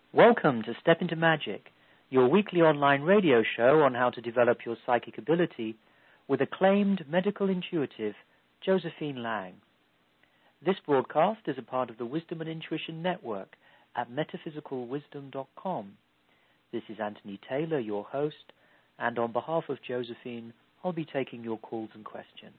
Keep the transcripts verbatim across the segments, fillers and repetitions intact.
Welcome to Step Into Magic, your weekly online radio show on how to develop your psychic ability with acclaimed medical intuitive Josephine Lang. This broadcast is a part of the Wisdom and Intuition Network at metaphysical wisdom dot com. This is Anthony Taylor, your host, and on behalf of Josephine, I'll be taking your calls and questions.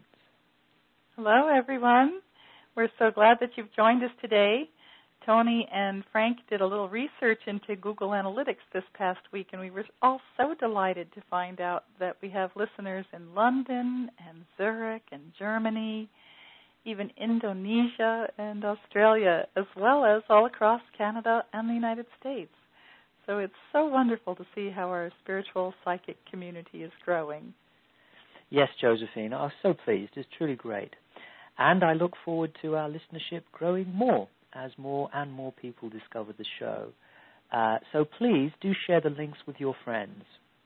Hello, everyone. We're so glad that you've joined us today. Tony and Frank did a little research into Google Analytics this past week, and we were all so delighted to find out that we have listeners in London and Zurich and Germany, even Indonesia and Australia, as well as all across Canada and the United States. So it's so wonderful to see how our spiritual psychic community is growing. Yes, Josephine, I'm so pleased. It's truly great. And I look forward to our listenership growing more as more and more people discover the show. Uh, so please do share the links with your friends.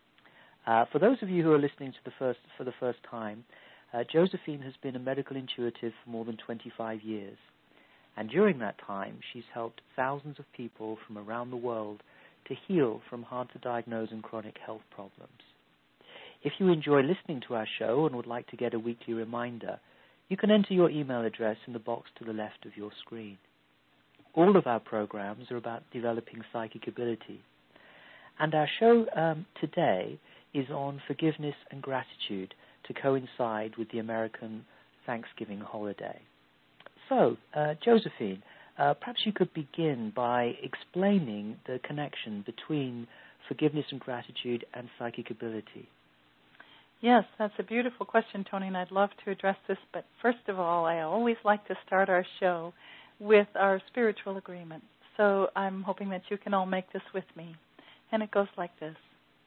Uh, for those of you who are listening to the first for the first time, uh, Josephine has been a medical intuitive for more than twenty-five years. And during that time, she's helped thousands of people from around the world to heal from hard-to-diagnose and chronic health problems. If you enjoy listening to our show and would like to get a weekly reminder, you can enter your email address in the box to the left of your screen. All of our programs are about developing psychic ability. And our show um, today is on forgiveness and gratitude to coincide with the American Thanksgiving holiday. So, uh, Josephine, uh, perhaps you could begin by explaining the connection between forgiveness and gratitude and psychic ability. Yes, that's a beautiful question, Tony, and I'd love to address this. But first of all, I always like to start our show with our spiritual agreement. So I'm hoping that you can all make this with me. And it goes like this.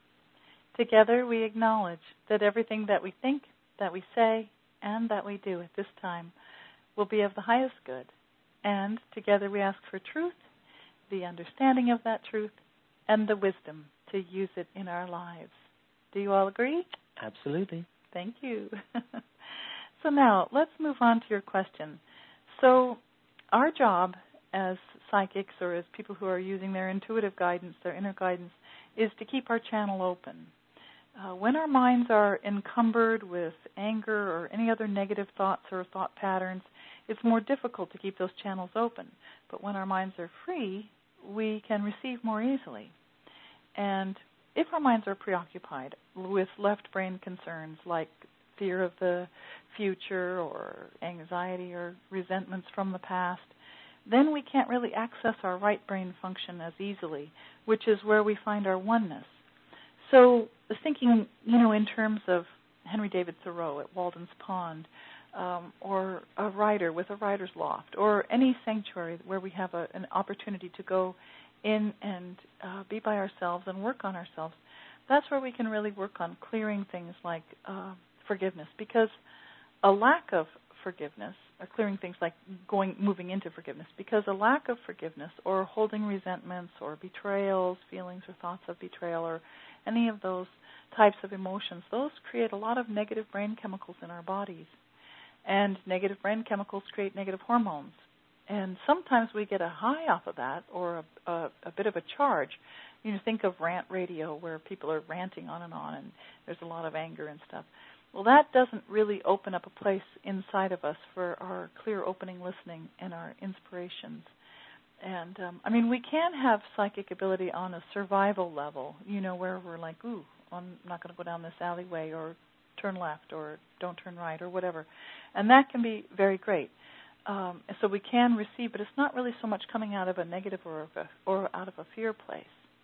Together we acknowledge that everything that we think, that we say, and that we do at this time will be of the highest good. And together we ask for truth, the understanding of that truth, and the wisdom to use it in our lives. Do you all agree? Absolutely. Thank you. So now let's move on to your question. So our job as psychics or as people who are using their intuitive guidance, their inner guidance, is to keep our channel open. Uh, when our minds are encumbered with anger or any other negative thoughts or thought patterns, it's more difficult to keep those channels open. But when our minds are free, we can receive more easily. And if our minds are preoccupied with left brain concerns like fear of the future or anxiety or resentments from the past, then we can't really access our right brain function as easily, which is where we find our oneness. So thinking, you know, in terms of Henry David Thoreau at Walden's Pond, um, or a writer with a writer's loft, or any sanctuary where we have a, an opportunity to go in and uh, be by ourselves and work on ourselves, that's where we can really work on clearing things like uh, forgiveness, because a lack of forgiveness, or clearing things like going, moving into forgiveness, because a lack of forgiveness or holding resentments or betrayals, feelings or thoughts of betrayal, or any of those types of emotions, those create a lot of negative brain chemicals in our bodies. And negative brain chemicals create negative hormones. And sometimes we get a high off of that, or a, a, a bit of a charge. You know, think of rant radio, where people are ranting on and on, and there's a lot of anger and stuff. Well, that doesn't really open up a place inside of us for our clear opening listening and our inspirations. And, um, I mean, we can have psychic ability on a survival level, you know, where we're like, ooh, I'm not going to go down this alleyway, or turn left, or don't turn right, or whatever. And that can be very great. Um, so we can receive, but it's not really so much coming out of a negative or, a, or out of a fear place.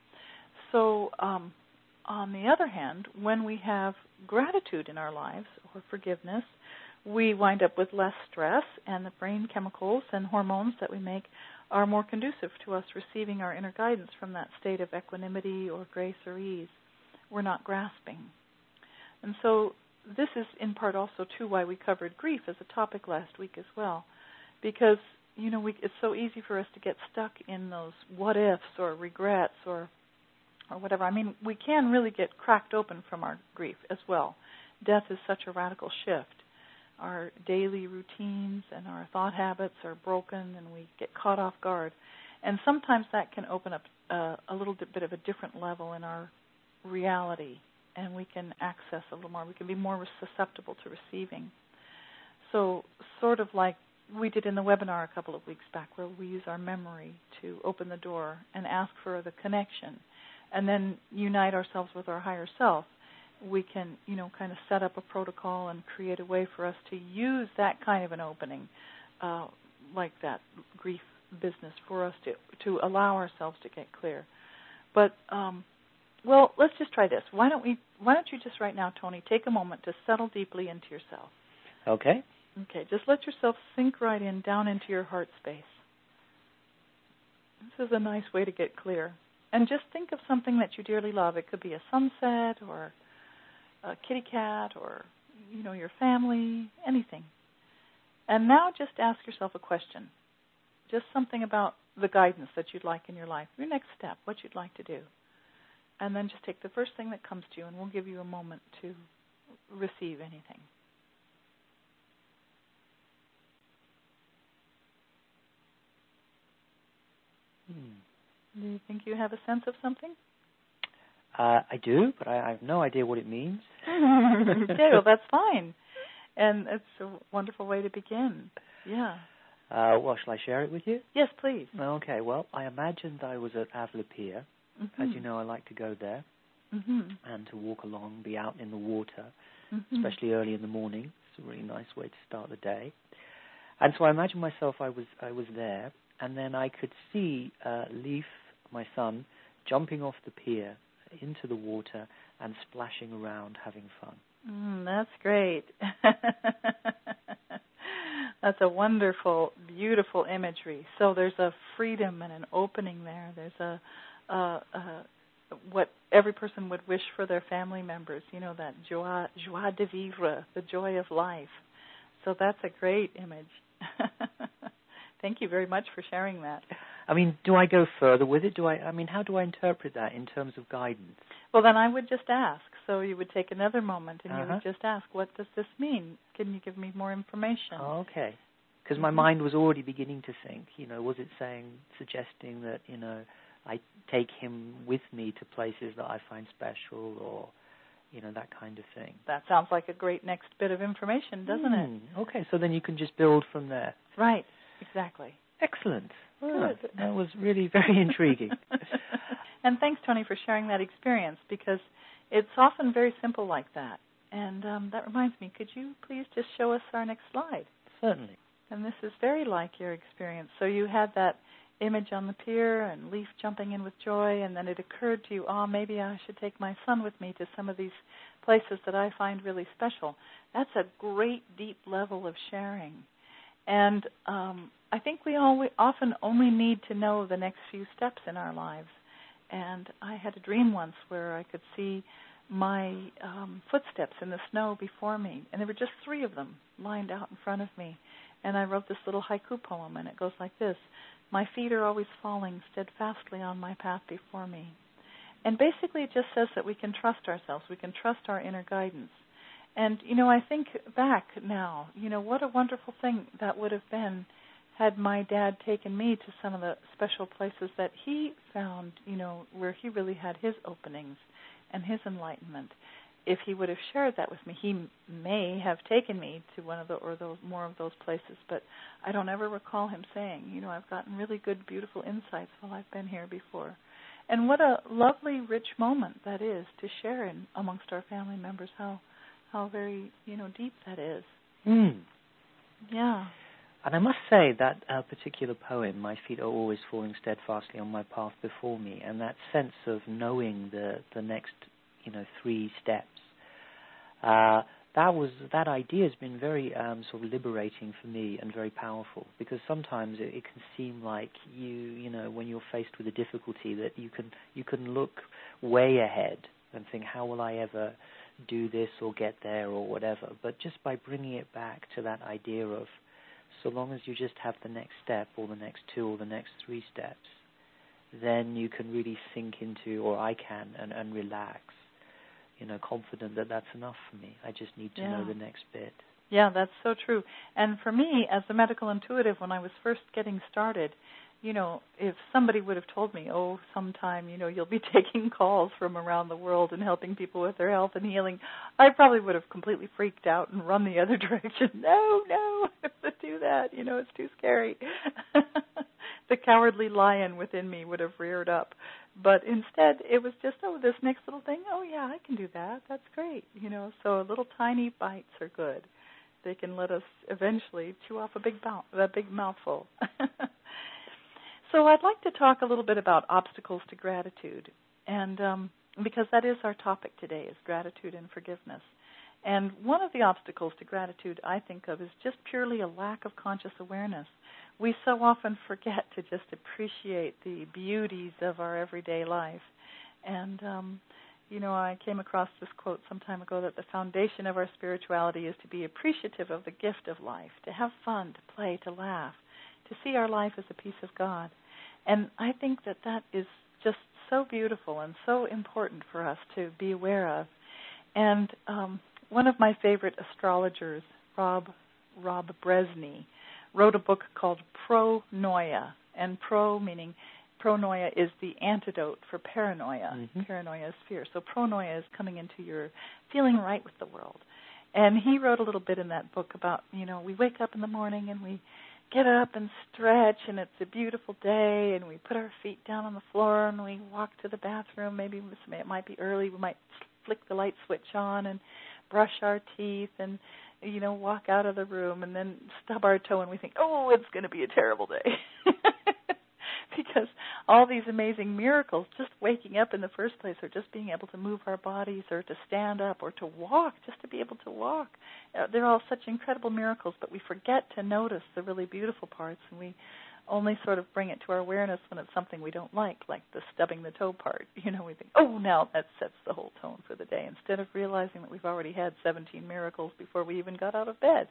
So um, on the other hand, when we have gratitude in our lives, or forgiveness, we wind up with less stress, and the brain chemicals and hormones that we make are more conducive to us receiving our inner guidance from that state of equanimity or grace or ease. We're not grasping. And so this is in part also, too, why we covered grief as a topic last week as well, because, you know, we, it's so easy for us to get stuck in those what-ifs or regrets or or whatever. I mean, we can really get cracked open from our grief as well. Death is such a radical shift. Our daily routines and our thought habits are broken, and we get caught off guard. And sometimes that can open up uh, a little bit of a different level in our reality, and we can access a little more. We can be more susceptible to receiving. So sort of like we did in the webinar a couple of weeks back, where we use our memory to open the door and ask for the connection, and then unite ourselves with our higher self. We can, you know, kind of set up a protocol and create a way for us to use that kind of an opening, uh, like that grief business, for us to to allow ourselves to get clear. But um, well, let's just try this. Why don't we? Why don't you just right now, Tony, take a moment to settle deeply into yourself? Okay. Okay. Just let yourself sink right in, down into your heart space. This is a nice way to get clear. And just think of something that you dearly love. It could be a sunset or a kitty cat or, you know, your family, anything. And now just ask yourself a question. Just something about the guidance that you'd like in your life, your next step, what you'd like to do. And then just take the first thing that comes to you, and we'll give you a moment to receive anything. Hmm. Do you think you have a sense of something? Uh, I do, but I, I have no idea what it means. Okay, well, that's fine. And it's a wonderful way to begin. Yeah. Uh, well, shall I share it with you? Yes, please. Okay, well, I imagined I was at Avila Pier. Mm-hmm. As you know, I like to go there mm-hmm. and to walk along, be out in the water, mm-hmm. especially early in the morning. It's a really nice way to start the day. And so I imagined myself I was I was there, and then I could see uh, Leaf, my son, jumping off the pier into the water and splashing around, having fun. Mm, that's great. That's a wonderful, beautiful imagery. So there's a freedom and an opening there. There's a, a, a what every person would wish for their family members, you know, that joie, joie de vivre, the joy of life. So that's a great image. Thank you very much for sharing that. I mean, do I go further with it? Do I, I mean, how do I interpret that in terms of guidance? Well, then I would just ask. So you would take another moment and uh-huh. you would just ask, what does this mean? Can you give me more information? Oh, okay. Because my mm-hmm. mind was already beginning to think, you know, was it saying, suggesting that, you know, I take him with me to places that I find special or, you know, that kind of thing? That sounds like a great next bit of information, doesn't mm, it? Okay, so then you can just build from there. Right, exactly. Excellent. Oh, that was really very intriguing. And thanks, Tony, for sharing that experience, because it's often very simple like that. And um, that reminds me, could you please just show us our next slide? Certainly. And this is very like your experience. So you had that image on the pier and Leaf jumping in with joy, and then it occurred to you, oh, maybe I should take my son with me to some of these places that I find really special. That's a great, deep level of sharing. And um, I think we all we often only need to know the next few steps in our lives. And I had a dream once where I could see my um, footsteps in the snow before me, and there were just three of them lined out in front of me. And I wrote this little haiku poem, and it goes like this: my feet are always falling steadfastly on my path before me. And basically it just says that we can trust ourselves, we can trust our inner guidance. And, you know, I think back now, you know, what a wonderful thing that would have been had my dad taken me to some of the special places that he found, you know, where he really had his openings and his enlightenment. If he would have shared that with me, he may have taken me to one of the or those more of those places. But I don't ever recall him saying, you know, I've gotten really good, beautiful insights while I've been here before. And what a lovely, rich moment that is to share in amongst our family members. How how very, you know, deep that is. Mm. Yeah. And I must say that uh, particular poem, My Feet Are Always Falling Steadfastly on My Path Before Me, and that sense of knowing the, the next, you know, three steps, uh, that was that idea has been very um, sort of liberating for me and very powerful, because sometimes it, it can seem like you, you know, when you're faced with a difficulty, that you can you can look way ahead and think, how will I ever do this or get there or whatever. But just by bringing it back to that idea of, so long as you just have the next step or the next two or the next three steps, then you can really sink into, or I can, and, and relax, you know, confident that that's enough for me. I just need to yeah. know the next bit. Yeah, that's so true. And for me, as a medical intuitive, when I was first getting started, you know, if somebody would have told me, oh, sometime, you know, you'll be taking calls from around the world and helping people with their health and healing, I probably would have completely freaked out and run the other direction. No, no, I don't have to do that. You know, it's too scary. The cowardly lion within me would have reared up. But instead, it was just, oh, this next little thing, oh, yeah, I can do that. That's great. You know, so little tiny bites are good. They can let us eventually chew off a big, bow- a big mouthful. So I'd like to talk a little bit about obstacles to gratitude, and um, because that is our topic today, is gratitude and forgiveness. And one of the obstacles to gratitude I think of is just purely a lack of conscious awareness. We so often forget to just appreciate the beauties of our everyday life. And, um, you know, I came across this quote some time ago that the foundation of our spirituality is to be appreciative of the gift of life, to have fun, to play, to laugh, to see our life as a piece of God. And I think that that is just so beautiful and so important for us to be aware of. And um, one of my favorite astrologers, Rob Rob Bresney, wrote a book called Pronoia. And pro meaning, pronoia is the antidote for paranoia. Mm-hmm. Paranoia is fear. So pronoia is coming into your feeling right with the world. And he wrote a little bit in that book about, you know, we wake up in the morning and we get up and stretch, and it's a beautiful day, and we put our feet down on the floor, and we walk to the bathroom. Maybe it might be early. We might flick the light switch on and brush our teeth and, you know, walk out of the room and then stub our toe, and we think, oh, it's going to be a terrible day. Because all these amazing miracles, just waking up in the first place, or just being able to move our bodies, or to stand up, or to walk, just to be able to walk, uh, they're all such incredible miracles, but we forget to notice the really beautiful parts, and we only sort of bring it to our awareness when it's something we don't like, like the stubbing the toe part. You know, we think, oh, now that sets the whole tone for the day, instead of realizing that we've already had seventeen miracles before we even got out of bed.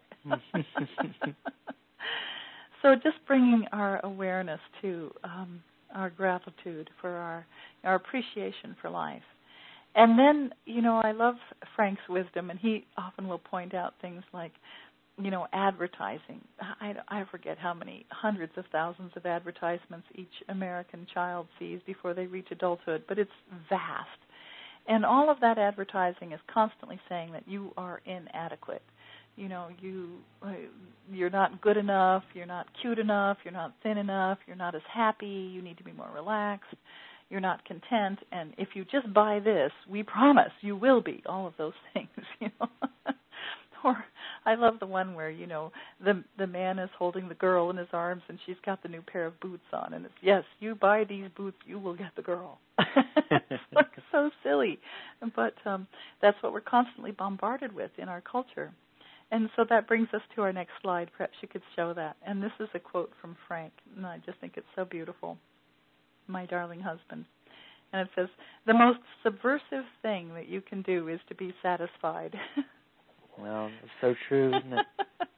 So just bringing our awareness to um, our gratitude for our our appreciation for life. And then, you know, I love Frank's wisdom, and he often will point out things like, you know, advertising. I, I forget how many hundreds of thousands of advertisements each American child sees before they reach adulthood, but it's vast. And all of that advertising is constantly saying that you are inadequate. You know, you, you're not good enough, you're not cute enough, you're not thin enough, you're not as happy, you need to be more relaxed, you're not content, and if you just buy this, we promise you will be, all of those things, you know. Or I love the one where, you know, the the man is holding the girl in his arms and she's got the new pair of boots on, and it's, yes, you buy these boots, you will get the girl. It's like so silly. But um, that's what we're constantly bombarded with in our culture. And so that brings us to our next slide. Perhaps you could show that. And this is a quote from Frank, and I just think it's so beautiful. My darling husband. And it says, the most subversive thing that you can do is to be satisfied. Well, it's so true, isn't it?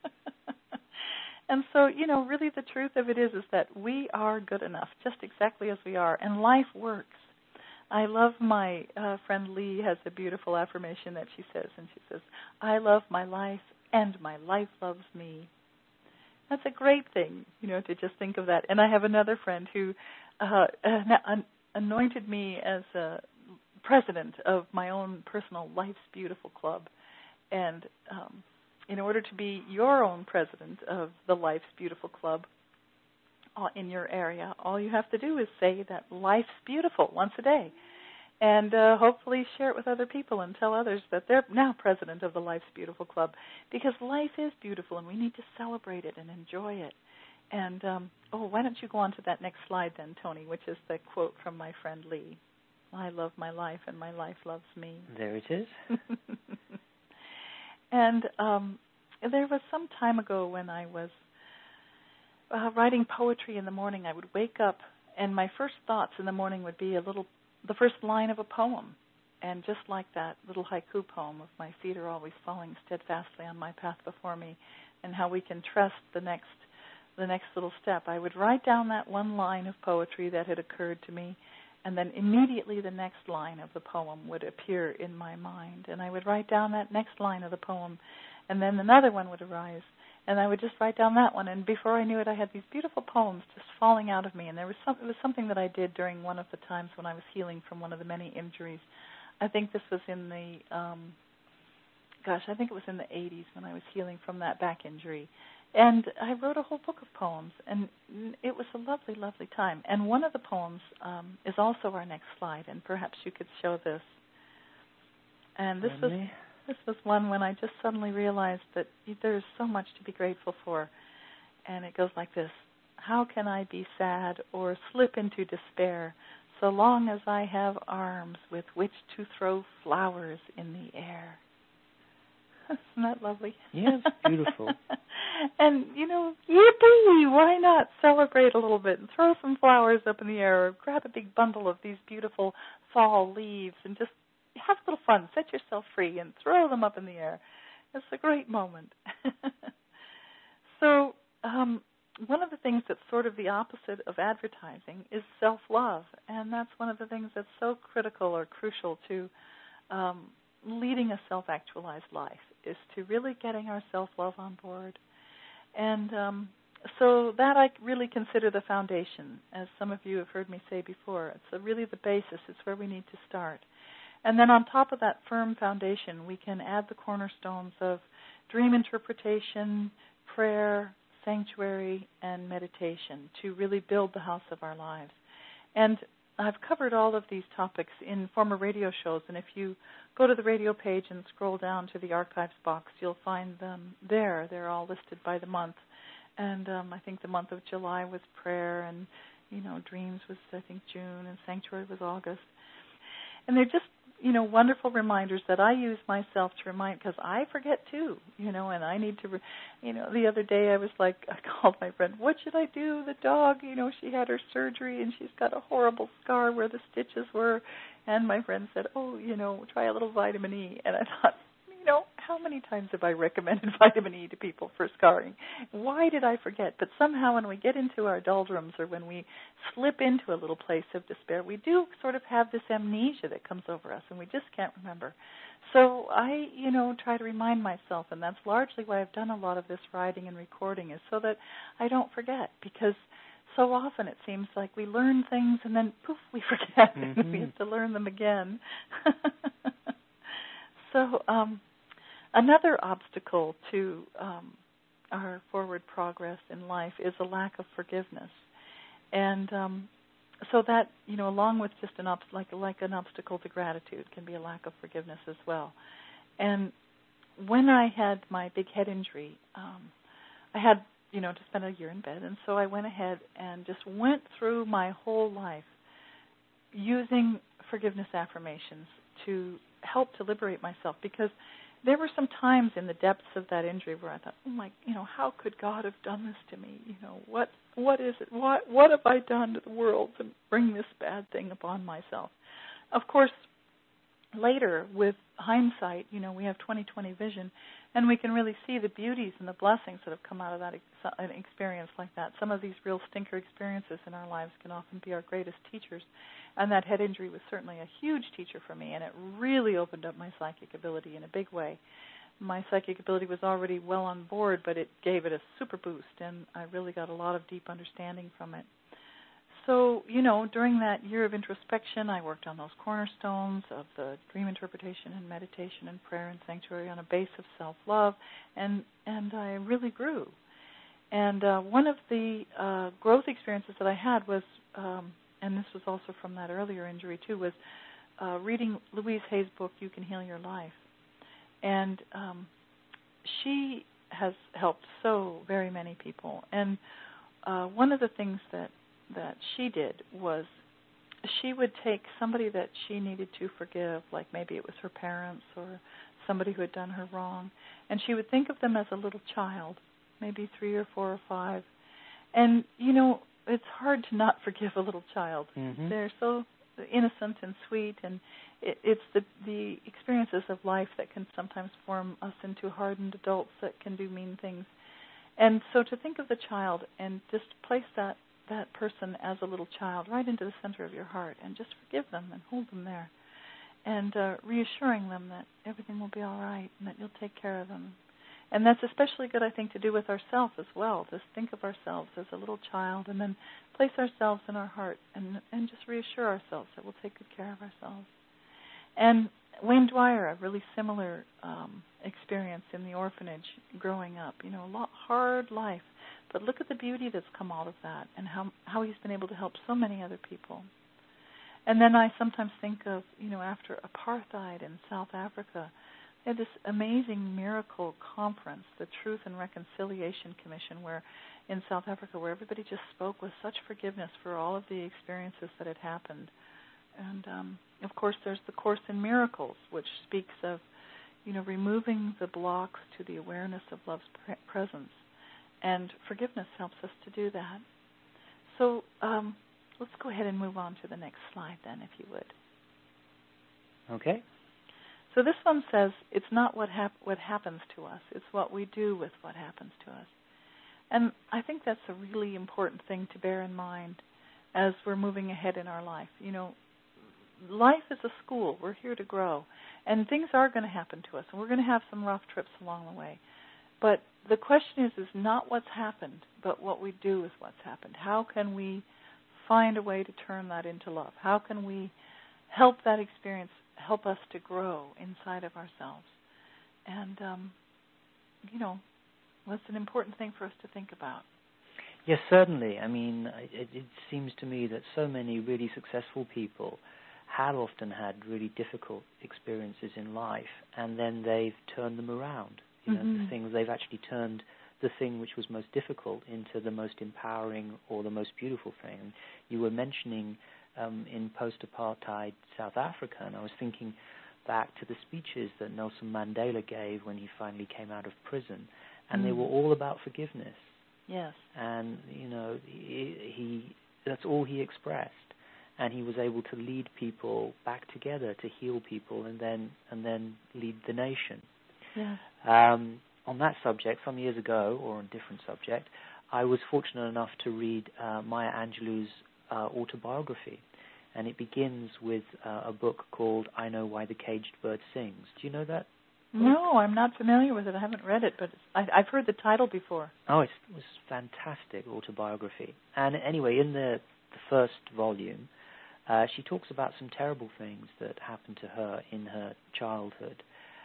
And so, you know, really the truth of it is is that we are good enough, just exactly as we are, and life works. I love my uh, friend Lee has a beautiful affirmation that she says, and she says, I love my life, and my life loves me. That's a great thing, you know, to just think of that. And I have another friend who uh, anointed me as a president of my own personal Life's Beautiful Club. And um, in order to be your own president of the Life's Beautiful Club uh, in your area, all you have to do is say that life's beautiful once a day. And uh, hopefully share it with other people and tell others that they're now president of the Life's Beautiful Club, because life is beautiful and we need to celebrate it and enjoy it. And, um, oh, why don't you go on to that next slide then, Tony, which is the quote from my friend Lee. I love my life and my life loves me. There it is. And um, there was some time ago when I was uh, writing poetry in the morning. I would wake up and my first thoughts in the morning would be a little the first line of a poem. And just like that little haiku poem of my feet are always falling steadfastly on my path before me, and how we can trust the next the next little step, I would write down that one line of poetry that had occurred to me, and then immediately the next line of the poem would appear in my mind. And I would write down that next line of the poem, and then another one would arise. And I would just write down that one, and before I knew it, I had these beautiful poems just falling out of me. And there was some, it was something that I did during one of the times when I was healing from one of the many injuries. I think this was in the, um, gosh, I think it was in the eighties when I was healing from that back injury. And I wrote a whole book of poems, and it was a lovely, lovely time. And one of the poems um, is also our next slide, and perhaps you could show this. And this was this was one when I just suddenly realized that there's so much to be grateful for. And it goes like this: how can I be sad or slip into despair so long as I have arms with which to throw flowers in the air? Isn't that lovely? Yes, beautiful. And, you know, yippee, why not celebrate a little bit and throw some flowers up in the air, or grab a big bundle of these beautiful fall leaves and just have a little fun. Set yourself free and throw them up in the air. It's a great moment. So um, one of the things that's sort of the opposite of advertising is self-love, and that's one of the things that's so critical or crucial to um, leading a self-actualized life, is to really getting our self-love on board. And um, so that I really consider the foundation, as some of you have heard me say before. It's a really the basis. It's where we need to start. And then on top of that firm foundation, we can add the cornerstones of dream interpretation, prayer, sanctuary, and meditation to really build the house of our lives. And I've covered all of these topics in former radio shows, and if you go to the radio page and scroll down to the archives box, you'll find them there. They're all listed by the month. And um, I think the month of July was prayer, and, you know, dreams was, I think, June, and sanctuary was August. And they're just, you know, wonderful reminders that I use myself to remind, because I forget too, you know, and I need to, re- you know, the other day I was like, I called my friend, what should I do? The dog, you know, she had her surgery and she's got a horrible scar where the stitches were. And my friend said, oh, you know, try a little vitamin E. And I thought, you know, how many times have I recommended vitamin E to people for scarring? Why did I forget? But somehow when we get into our doldrums, or when we slip into a little place of despair, we do sort of have this amnesia that comes over us, and we just can't remember. So I, you know, try to remind myself, and that's largely why I've done a lot of this writing and recording, is so that I don't forget, because so often it seems like we learn things and then, poof, we forget, mm-hmm. and we have to learn them again. So, um, another obstacle to um, our forward progress in life is a lack of forgiveness, and um, so that, you know, along with just an ob- like like an obstacle to gratitude, can be a lack of forgiveness as well. And when I had my big head injury, um, I had, you know, to spend a year in bed, and so I went ahead and just went through my whole life using forgiveness affirmations to help to liberate myself, because there were some times in the depths of that injury where I thought, oh my, you know, how could God have done this to me? You know, what, what is it? What, what have I done to the world to bring this bad thing upon myself? Of course, later, with hindsight, you know, we have twenty twenty vision, and we can really see the beauties and the blessings that have come out of that ex- an experience like that. Some of these real stinker experiences in our lives can often be our greatest teachers, and that head injury was certainly a huge teacher for me, and it really opened up my psychic ability in a big way. My psychic ability was already well on board, but it gave it a super boost, and I really got a lot of deep understanding from it. So, you know, during that year of introspection, I worked on those cornerstones of the dream interpretation and meditation and prayer and sanctuary on a base of self-love, and, and I really grew. And uh, one of the uh, growth experiences that I had was, um, and this was also from that earlier injury too, was uh, reading Louise Hay's book, You Can Heal Your Life. And um, she has helped so very many people. And uh, one of the things that that she did was she would take somebody that she needed to forgive, like maybe it was her parents or somebody who had done her wrong, and she would think of them as a little child, maybe three or four or five. And, you know, it's hard to not forgive a little child. Mm-hmm. They're so innocent and sweet, and it, it's the, the experiences of life that can sometimes form us into hardened adults that can do mean things. And so to think of the child and just place that that person as a little child right into the center of your heart, and just forgive them and hold them there, and uh, reassuring them that everything will be all right and that you'll take care of them. And that's especially good, I think, to do with ourselves as well. Just think of ourselves as a little child and then place ourselves in our heart and, and just reassure ourselves that we'll take good care of ourselves. And Wayne Dwyer, a really similar um, experience in the orphanage growing up. You know, a lot, hard life. But look at the beauty that's come out of that and how how he's been able to help so many other people. And then I sometimes think of, you know, after apartheid in South Africa, they had this amazing miracle conference, the Truth and Reconciliation Commission, where in South Africa, where everybody just spoke with such forgiveness for all of the experiences that had happened. And, um, of course, there's the Course in Miracles, which speaks of, you know, removing the blocks to the awareness of love's pre- presence. And forgiveness helps us to do that. So um, let's go ahead and move on to the next slide then, if you would. Okay. So this one says, it's not what hap- what happens to us, it's what we do with what happens to us. And I think that's a really important thing to bear in mind as we're moving ahead in our life. You know, life is a school. We're here to grow. And things are going to happen to us, and we're going to have some rough trips along the way. But the question is, is not what's happened, but what we do with what's happened. How can we find a way to turn that into love? How can we help that experience help us to grow inside of ourselves? And, um, you know, that's an important thing for us to think about. Yes, certainly. I mean, it, it seems to me that so many really successful people had often had really difficult experiences in life, and then they've turned them around. You know, mm-hmm. the things they've actually turned the thing which was most difficult into the most empowering or the most beautiful thing. And you were mentioning um, in post-apartheid South Africa, and I was thinking back to the speeches that Nelson Mandela gave when he finally came out of prison, and mm. they were all about forgiveness. Yes. And, you know, he, he that's all he expressed. And he was able to lead people back together to heal people and then and then lead the nation. Yes. Um, on that subject, some years ago, or on a different subject, I was fortunate enough to read uh, Maya Angelou's uh, autobiography. And it begins with uh, a book called I Know Why the Caged Bird Sings. Do you know that? No, I'm not familiar with it. I haven't read it, but I, I've heard the title before. Oh, it's, it was fantastic autobiography. And anyway, in the, the first volume, uh, she talks about some terrible things that happened to her in her childhood.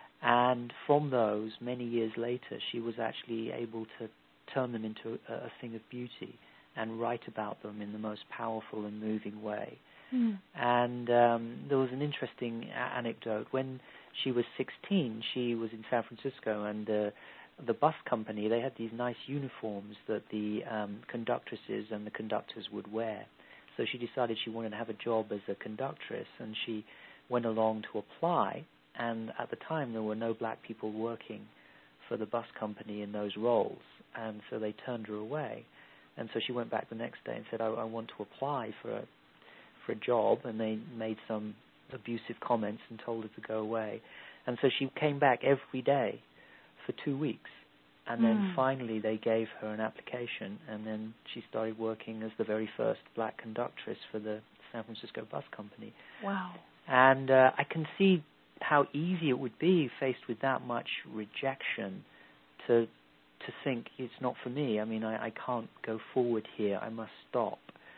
And from those, many years later, she was actually able to turn them into a, a thing of beauty and write about them in the most powerful and moving way. Mm. And um, there was an interesting a- anecdote. When she was sixteen, she was in San Francisco, and uh, the bus company, they had these nice uniforms that the um, conductresses and the conductors would wear. So she decided she wanted to have a job as a conductress, and she went along to apply. And at the time, there were no black people working for the bus company in those roles, and so they turned her away. And so she went back the next day and said, I, I want to apply for a, for a job, and they made some abusive comments and told her to go away. And so she came back every day for two weeks. And then mm. finally they gave her an application, and then she started working as the very first black conductress for the San Francisco bus company. Wow. And uh, I can see how easy it would be, faced with that much rejection, to to think it's not for me. I mean, I, I can't go forward here. I must stop.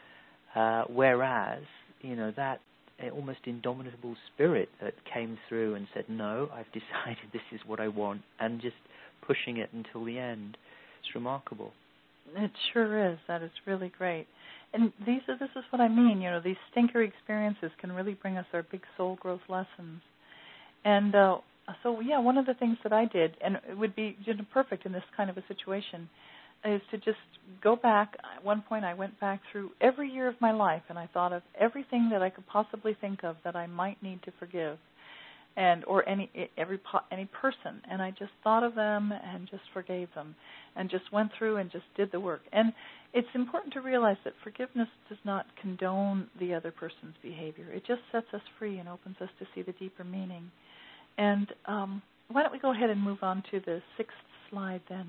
Uh, whereas, you know, that almost indomitable spirit that came through and said, no, I've decided this is what I want, and just pushing it until the end. It's remarkable. It sure is. That is really great. And these are, this is what I mean, you know, these stinker experiences can really bring us our big soul growth lessons. And uh, so, yeah, one of the things that I did, and it would be you know, perfect in this kind of a situation, is to just go back. At one point I went back through every year of my life, and I thought of everything that I could possibly think of that I might need to forgive, and or any every any person. And I just thought of them and just forgave them, and just went through and just did the work. And it's important to realize that forgiveness does not condone the other person's behavior. It just sets us free and opens us to see the deeper meaning. And um, why don't we go ahead and move on to the sixth slide then.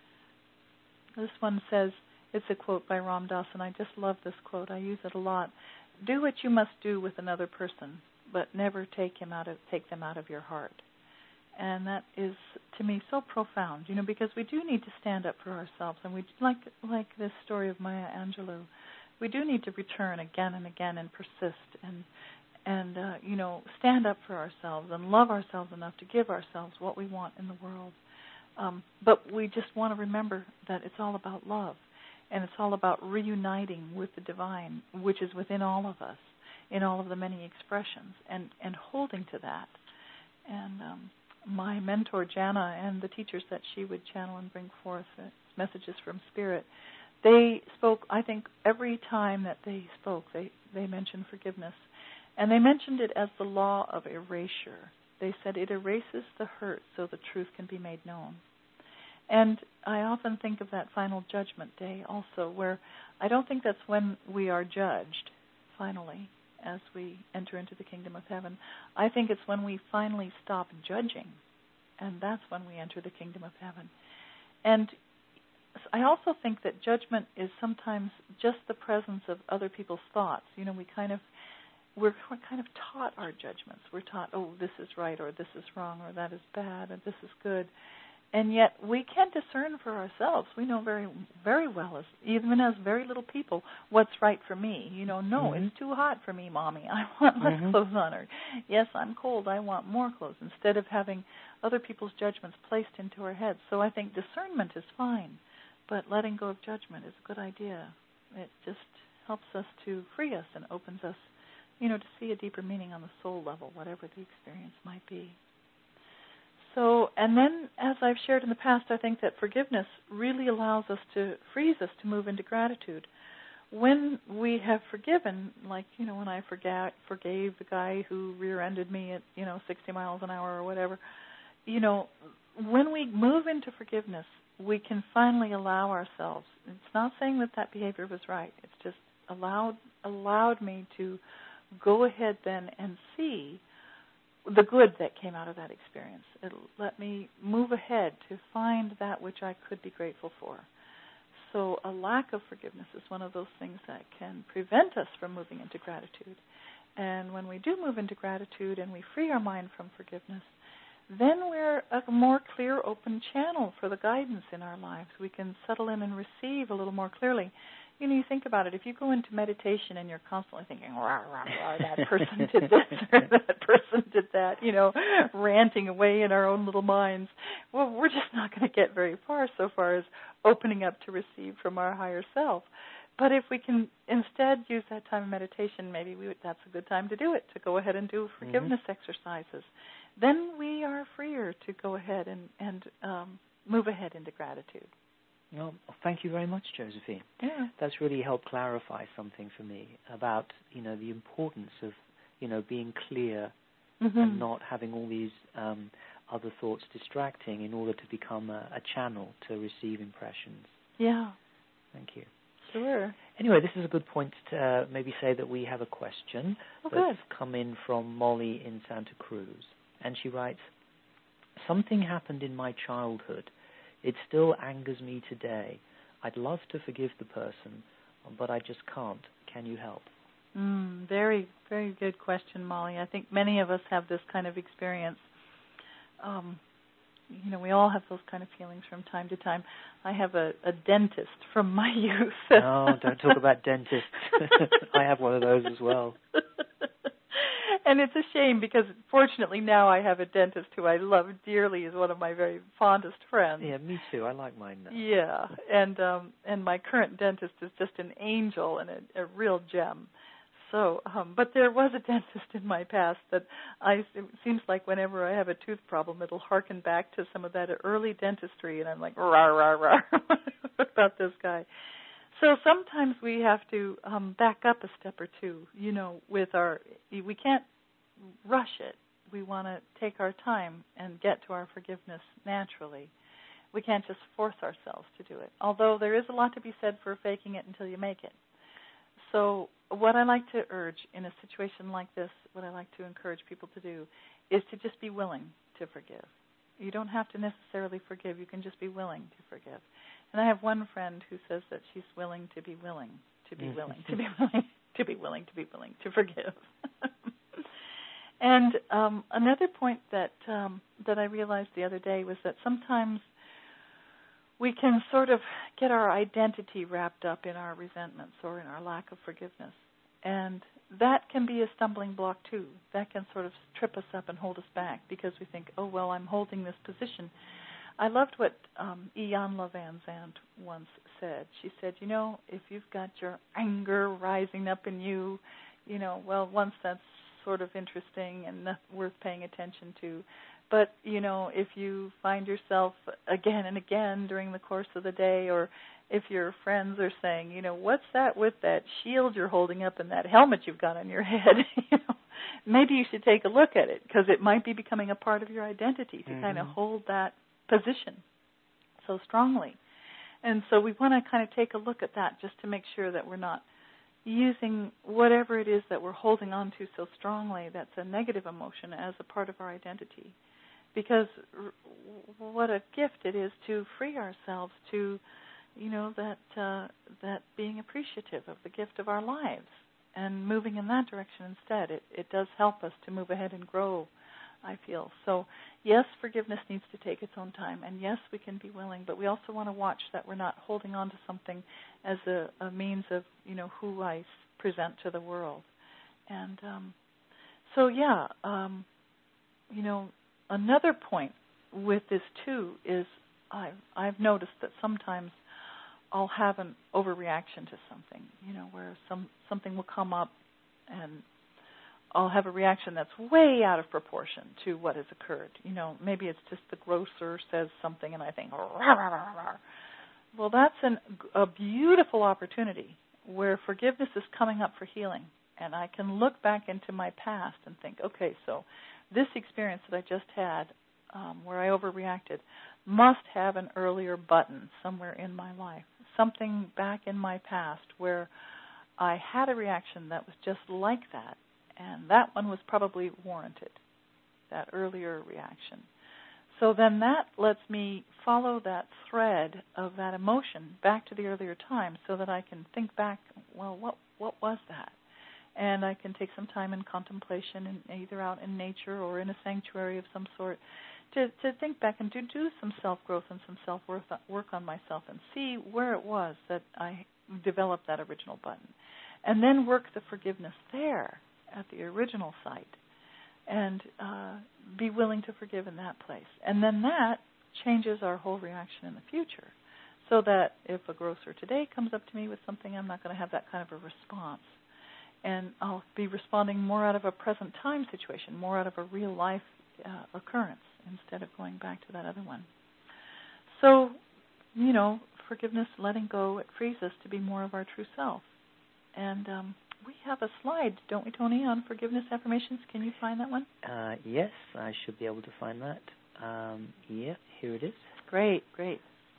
This one says, it's a quote by Ram Dass, and I just love this quote. I use it a lot. Do what you must do with another person, but never take him out of take them out of your heart. And that is, to me, so profound, you know, because we do need to stand up for ourselves. And we, like like this story of Maya Angelou, we do need to return again and again and persist and, and uh, you know, stand up for ourselves and love ourselves enough to give ourselves what we want in the world. Um, but we just want to remember that it's all about love, and it's all about reuniting with the divine, which is within all of us, in all of the many expressions, and, and holding to that. And um, my mentor, Jana, and the teachers that she would channel and bring forth uh, messages from Spirit, they spoke, I think, every time that they spoke, they, they mentioned forgiveness. And they mentioned it as the law of erasure. They said it erases the hurt so the truth can be made known. And I often think of that final judgment day also, where I don't think that's when we are judged, finally, as we enter into the kingdom of heaven. I think it's when we finally stop judging, and that's when we enter the kingdom of heaven. And I also think that judgment is sometimes just the presence of other people's thoughts. You know, we kind of We're, we're kind of taught our judgments. We're taught, oh, this is right, or this is wrong, or that is bad, and this is good. And yet we can discern for ourselves. We know very, very well, as even as very little people, what's right for me. You know, no, mm-hmm. it's too hot for me, Mommy. I want less mm-hmm. clothes on her. Yes, I'm cold. I want more clothes, instead of having other people's judgments placed into our heads. So I think discernment is fine, but letting go of judgment is a good idea. It just helps us to free us and opens us, you know, to see a deeper meaning on the soul level, whatever the experience might be. So, and then, as I've shared in the past, I think that forgiveness really allows us to, frees us to move into gratitude. When we have forgiven, like, you know, when I forgot, forgave the guy who rear-ended me at, you know, sixty miles an hour or whatever, you know, when we move into forgiveness, we can finally allow ourselves. It's not saying that that behavior was right. It's just allowed allowed me to go ahead then and see the good that came out of that experience. It let me move ahead to find that which I could be grateful for. So a lack of forgiveness is one of those things that can prevent us from moving into gratitude. And when we do move into gratitude and we free our mind from forgiveness, then we're a more clear, open channel for the guidance in our lives. We can settle in and receive a little more clearly. You know, you think about it, if you go into meditation and you're constantly thinking, rah, rah, rah, that person did this or that person did that, you know, ranting away in our own little minds, well, we're just not going to get very far so far as opening up to receive from our higher self. But if we can instead use that time of meditation, maybe we would, that's a good time to do it, to go ahead and do forgiveness mm-hmm. exercises. Then we are freer to go ahead and, and um, move ahead into gratitude. Well, thank you very much, Josephine. Yeah. That's really helped clarify something for me about, you know, the importance of, you know, being clear mm-hmm. and not having all these um, other thoughts distracting in order to become a, a channel to receive impressions. Yeah. Thank you. Sure. Anyway, this is a good point to uh, maybe say that we have a question oh, that's good. come in from Molly in Santa Cruz. And she writes, something happened in my childhood. It still angers me today. I'd love to forgive the person, but I just can't. Can you help? Mm, very, very good question, Molly. I think many of us have this kind of experience. Um, you know, we all have those kind of feelings from time to time. I have a, a dentist from my youth. No, don't talk about dentists. I have one of those as well. And it's a shame because, fortunately, now I have a dentist who I love dearly. Is one of my very fondest friends. Yeah, me too. I like mine now. Yeah, and um, and my current dentist is just an angel and a, a real gem. So, um, but there was a dentist in my past that I. It seems like whenever I have a tooth problem, it'll harken back to some of that early dentistry, and I'm like, rah rah rah, about this guy. So sometimes we have to um, back up a step or two, you know, with our, we can't rush it. We want to take our time and get to our forgiveness naturally. We can't just force ourselves to do it, although there is a lot to be said for faking it until you make it. So what I like to urge in a situation like this, what I like to encourage people to do, is to just be willing to forgive. You don't have to necessarily forgive. You can just be willing to forgive. And I have one friend who says that she's willing to be willing, to be willing, to be willing, to be willing, to be willing to forgive. And um, another point that um, that I realized the other day was that sometimes we can sort of get our identity wrapped up in our resentments or in our lack of forgiveness. And that can be a stumbling block too. That can sort of trip us up and hold us back because we think, oh, well, I'm holding this position. I loved what um, Iyanla Vanzant once said. She said, you know, if you've got your anger rising up in you, you know, well, once that's sort of interesting and not worth paying attention to. But, you know, if you find yourself again and again during the course of the day, or if your friends are saying, you know, what's that with that shield you're holding up and that helmet you've got on your head, you know, maybe you should take a look at it because it might be becoming a part of your identity to mm-hmm. kind of hold that position so strongly. And so we want to kind of take a look at that just to make sure that we're not using whatever it is that we're holding on to so strongly that's a negative emotion as a part of our identity. Because r- what a gift it is to free ourselves to, you know, that uh, that being appreciative of the gift of our lives and moving in that direction instead. It, it does help us to move ahead and grow, I feel. So, yes, forgiveness needs to take its own time, and yes, we can be willing, but we also want to watch that we're not holding on to something as a, a means of, you know, who I present to the world. And um, so, yeah, um, you know, another point with this, too, is I've, I've noticed that sometimes I'll have an overreaction to something, you know, where some something will come up and I'll have a reaction that's way out of proportion to what has occurred. You know, maybe it's just the grocer says something and I think, rah, rah, rah, rah. Well, that's an, a beautiful opportunity where forgiveness is coming up for healing. And I can look back into my past and think, okay, so this experience that I just had um, where I overreacted must have an earlier button somewhere in my life, something back in my past where I had a reaction that was just like that. And that one was probably warranted, that earlier reaction. So then that lets me follow that thread of that emotion back to the earlier time so that I can think back, well, what what was that? And I can take some time in contemplation, and either out in nature or in a sanctuary of some sort, to, to think back and to do some self-growth and some self-work work on myself and see where it was that I developed that original button. And then work the forgiveness there at the original site, and uh, be willing to forgive in that place. And then that changes our whole reaction in the future, so that if a grocer today comes up to me with something, I'm not going to have that kind of a response. And I'll be responding more out of a present time situation, more out of a real life uh, occurrence, instead of going back to that other one. So, you know, forgiveness, letting go, it frees us to be more of our true self. And um, we have a slide, don't we, Tony, on forgiveness affirmations? Can you find that one? Uh, yes, I should be able to find that. Um, yeah, here it is. Great, great.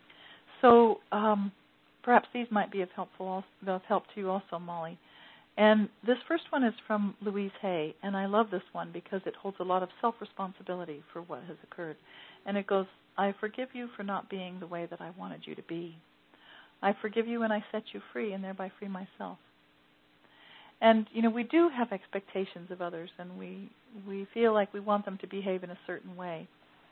So um, perhaps these might be of helpful, of help to you also, Molly. And this first one is from Louise Hay, and I love this one because it holds a lot of self-responsibility for what has occurred. And it goes, I forgive you for not being the way that I wanted you to be. I forgive you and I set you free and thereby free myself. And, you know, we do have expectations of others, and we we feel like we want them to behave in a certain way.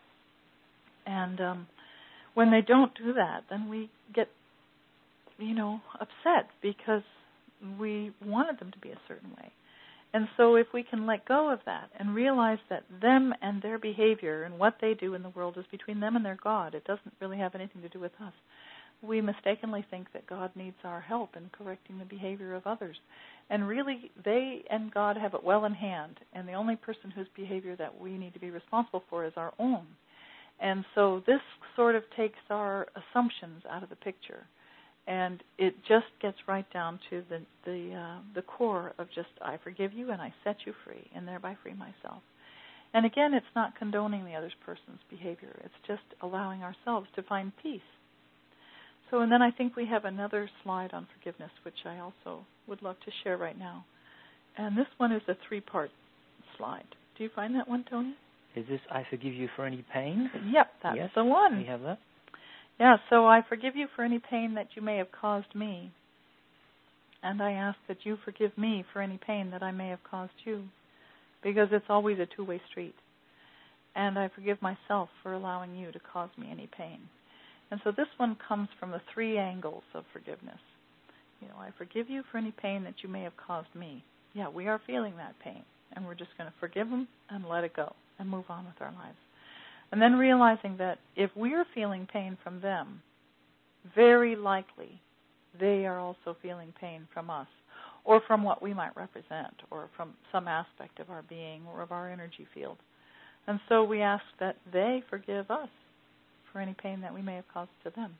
And um, when they don't do that, then we get, you know, upset because we wanted them to be a certain way. And so if we can let go of that and realize that them and their behavior and what they do in the world is between them and their God, it doesn't really have anything to do with us. We mistakenly think that God needs our help in correcting the behavior of others. And really, they and God have it well in hand, and the only person whose behavior that we need to be responsible for is our own. And so this sort of takes our assumptions out of the picture, and it just gets right down to the the, uh, the core of just, I forgive you and I set you free, and thereby free myself. And again, it's not condoning the other person's behavior. It's just allowing ourselves to find peace. So, and then I think we have another slide on forgiveness, which I also would love to share right now. And this one is a three-part slide. Do you find that one, Tony? Is this I forgive you for any pain? Yep, that's yes, the one. We have that. Yeah, so I forgive you for any pain that you may have caused me. And I ask that you forgive me for any pain that I may have caused you. Because it's always a two-way street. and I forgive myself for allowing you to cause me any pain. And so this one comes from the three angles of forgiveness. You know, I forgive you for any pain that you may have caused me. Yeah, we are feeling that pain, and we're just going to forgive them and let it go and move on with our lives. And then realizing that if we're feeling pain from them, very likely they are also feeling pain from us, or from what we might represent, or from some aspect of our being or of our energy field. And so we ask that they forgive us for any pain that we may have caused to them.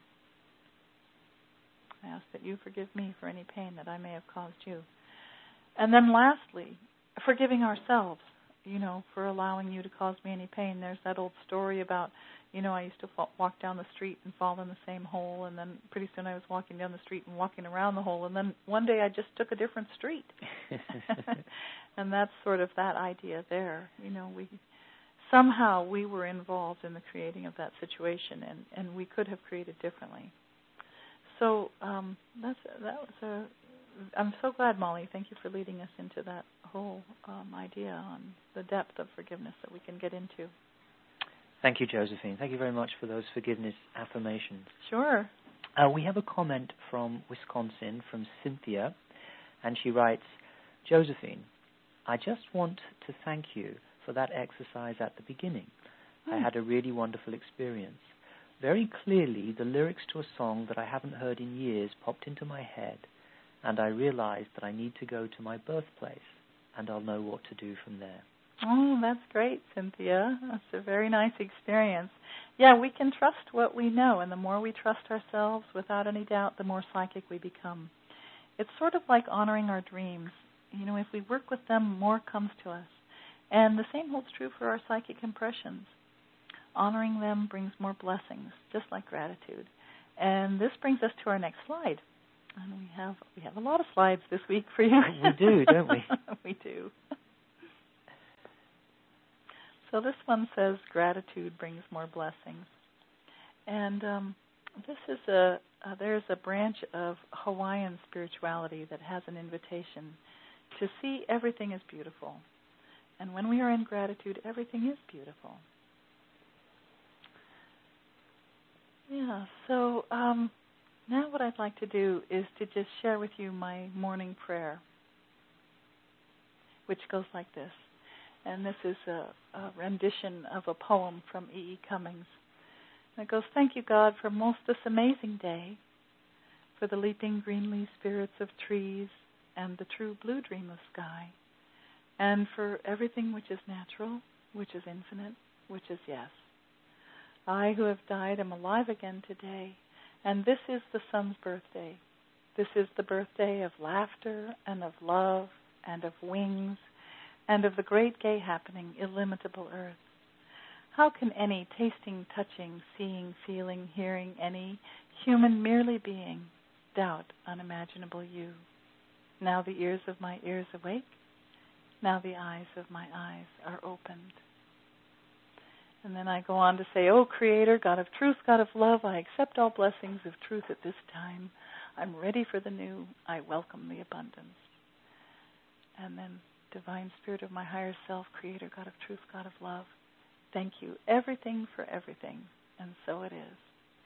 I ask that you forgive me for any pain that I may have caused you. And then lastly, forgiving ourselves, you know, for allowing you to cause me any pain. There's that old story about, you know, I used to fall, walk down the street and fall in the same hole, and then pretty soon I was walking down the street and walking around the hole, and then one day I just took a different street. And that's sort of that idea there. You know, we somehow we were involved in the creating of that situation, and, and we could have created differently. So um, that's that was a. I'm so glad, Molly. Thank you for leading us into that whole um, idea on the depth of forgiveness that we can get into. Thank you, Josephine. Thank you very much for those forgiveness affirmations. Sure. Uh, we have a comment from Wisconsin, from Cynthia, and she writes, Josephine, I just want to thank you for that exercise at the beginning. Mm. I had a really wonderful experience. Very clearly, the lyrics to a song that I haven't heard in years popped into my head, and I realized that I need to go to my birthplace, and I'll know what to do from there. Oh, that's great, Cynthia. That's a very nice experience. Yeah, we can trust what we know, and the more we trust ourselves, without any doubt, the more psychic we become. It's sort of like honoring our dreams. You know, if we work with them, more comes to us. And the same holds true for our psychic impressions. Honoring them brings more blessings, just like gratitude. And this brings us to our next slide. And we have we have a lot of slides this week for you. We do, don't we? We do. So this one says, gratitude brings more blessings. And um, this is a, uh, there's a branch of Hawaiian spirituality that has an invitation to see everything as beautiful. And when we are in gratitude, everything is beautiful. Yeah, so um, now what I'd like to do is to just share with you my morning prayer, which goes like this. And this is a, a rendition of a poem from E E. Cummings. And it goes, thank you, God, for most this amazing day, for the leaping greenly spirits of trees and the true blue dream of sky, and for everything which is natural, which is infinite, which is yes. I who have died am alive again today, and this is the sun's birthday. This is the birthday of laughter and of love and of wings and of the great gay happening, illimitable earth. How can any tasting, touching, seeing, feeling, hearing, any human merely being doubt unimaginable you? Now the ears of my ears awake, now the eyes of my eyes are opened. And then I go on to say, O Creator, God of truth, God of love, I accept all blessings of truth at this time. I'm ready for the new. I welcome the abundance. And then, Divine Spirit of my higher self, Creator, God of truth, God of love, thank you, everything for everything. And so it is.